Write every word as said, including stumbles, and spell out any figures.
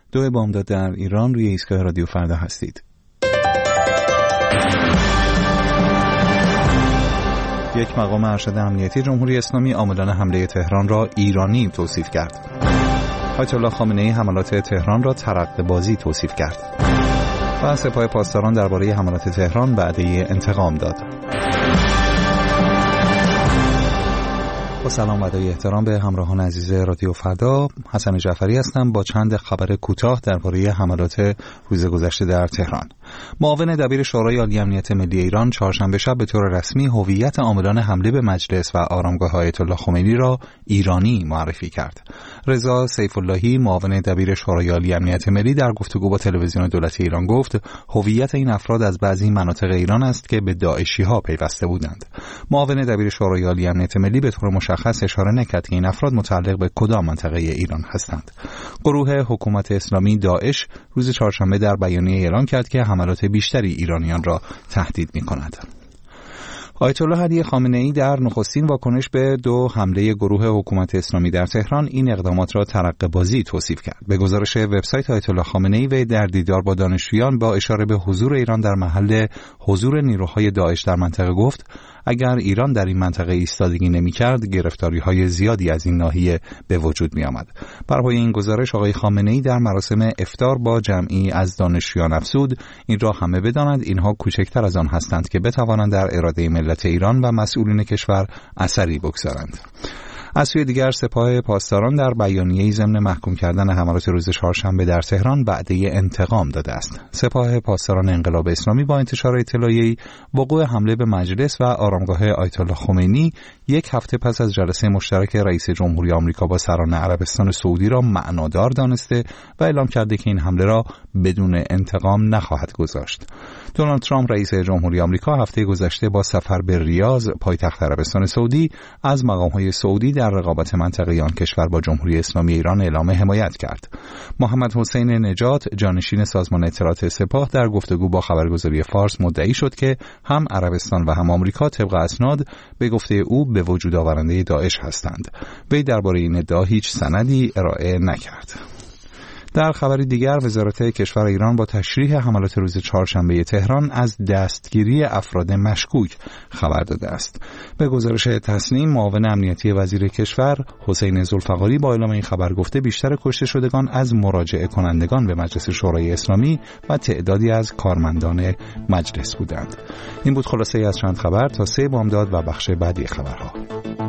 دو بامداد در ایران روی ایستگاه رادیو فردا هستید. یک مقام ارشد امنیتی جمهوری اسلامی عاملان حمله تهران را ایرانی توصیف کرد. آیت الله خامنه‌ای حملات تهران را ترقه بازی توصیف کرد. و سپاه پاسداران درباره حملات تهران وعده انتقام داد. با سلام و ادای احترام به همراهان عزیز رادیو فردا، حسن جعفری هستم با چند خبر کوتاه درباره حملات روز گذشته در تهران. معاون دبیر شورای عالی امنیت ملی ایران چهارشنبه شب به طور رسمی هویت عاملان حمله به مجلس و آرامگاه آیت الله خمینی را ایرانی معرفی کرد. رضا سیف اللهی معاون دبیر شورای عالی امنیت ملی در گفتگو با تلویزیون دولتی ایران گفت هویت این افراد از بعضی مناطق ایران است که به داعشی‌ها پیوسته بودند. معاون دبیر شورای عالی امنیت ملی به طور مشخص اشاره نکرد که این افراد متعلق به کدام منطقه ایران هستند. گروه حکومت اسلامی داعش روز چهارشنبه در بیانیه اعلام کرد که حملات بیشتری ایرانیان را تهدید می‌کند. آیت الله علی خامنه‌ای در نخستین واکنش به دو حمله گروه حکومت اسلامی در تهران این اقدامات را ترقه بازی توصیف کرد. به گزارش وبسایت آیت الله خامنه‌ای وی در دیدار با دانشجویان با اشاره به حضور ایران در محل حضور نیروهای داعش در منطقه گفت اگر ایران در این منطقه ایستادگی نمی‌کرد گرفتاری‌های زیادی از این ناحیه به وجود می‌آمد. بر پایه این گزارش آقای خامنه‌ای در مراسم افطار با جمعی از دانشجویان افزود این را همه بدانند اینها کوچکتر از آن هستند که بتوانند در اراده ملت ایران و مسئولین کشور اثری بگذارند. از سوی دیگر سپاه پاسداران در بیانیه‌ای ضمن محکوم کردن حملات روز چهارشنبه در تهران وعده انتقام داده است. سپاه پاسداران انقلاب اسلامی با انتشار اطلاعیه‌ای وقوع حمله به مجلس و آرامگاه آیت الله خمینی یک هفته پس از جلسه مشترک رئیس جمهوری آمریکا با سران عربستان سعودی را معنادار دانسته و اعلام کرده که این حمله را بدون انتقام نخواهد گذاشت. دونالد ترامپ رئیس جمهوری آمریکا هفته گذشته با سفر به ریاض پایتخت عربستان سعودی از مقام‌های سعودی در رقابت منطقه‌ای آن کشور با جمهوری اسلامی ایران اعلام حمایت کرد. محمد حسین نجات جانشین سازمان اطلاعات سپاه در گفتگو با خبرگزاری فارس مدعی شد که هم عربستان و هم آمریکا طبق اسناد به گفته او به وجود آورنده داعش هستند. وی درباره این ادعا هیچ سندی ارائه نکرد. در خبری دیگر وزارت کشور ایران با تشریح حملات روز چهارشنبه تهران از دستگیری افراد مشکوک خبر داده است. به گزارش تسنیم معاون امنیتی وزیر کشور حسین ذوالفقاری با اعلام این خبر گفته بیشتر کشته شدگان از مراجعه کنندگان به مجلس شورای اسلامی و تعدادی از کارمندان مجلس بودند. این بود خلاصه از چند خبر تا سه بامداد و بخش بعدی خبرها.